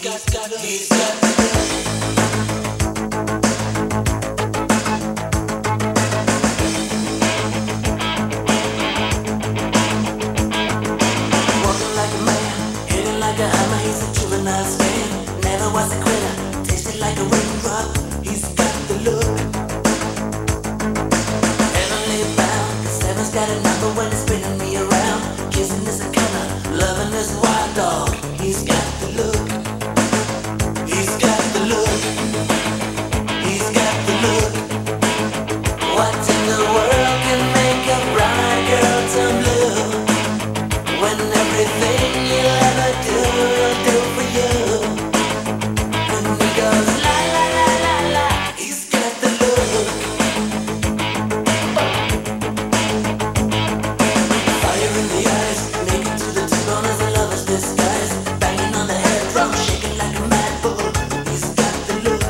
he's got. Walking like a man, hitting like a hammer, he's a juvenile stand. Never was a quitter, tasted like a raindrop. He's got the look. Heavenly bound, cause heaven's got a number when it's spinning me around. Kissing is a killer, loving is a wild dog. He's got the look. He's got the look. He's got the look. What in the world can make a brown girl turn blue? When everything you'll ever do, he'll do for you. When he goes la la la la la, he's got the look. Fire in the eyes, naked to the T-bone as a lover's disguise. Banging on the head drum, shaking like a mad bull. He's got the look.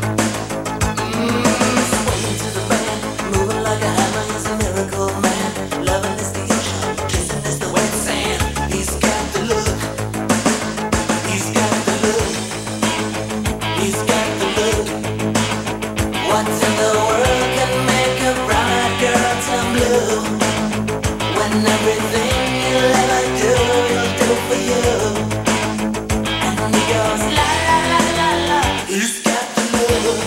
Swaying to the band, moving like a hammer. He's a miracle man. Loving is the ocean, kissing is the wet sand. He's got the look. He's got the look. He's got the look. What in the world can make a brown girl turn blue? When everything you'll ever do, he'll do for you. And he goes la la la la la. He's got the look.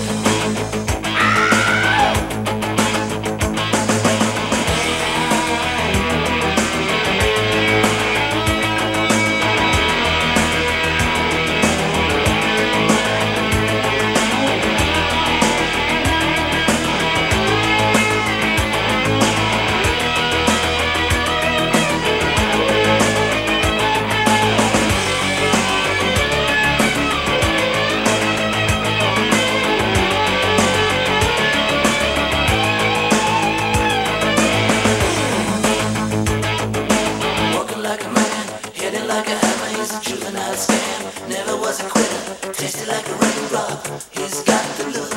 Walking like a man, hitting like a hammer, he's a juvenile scam. Never was a quitter, tasted like a raindrop. He's got the look.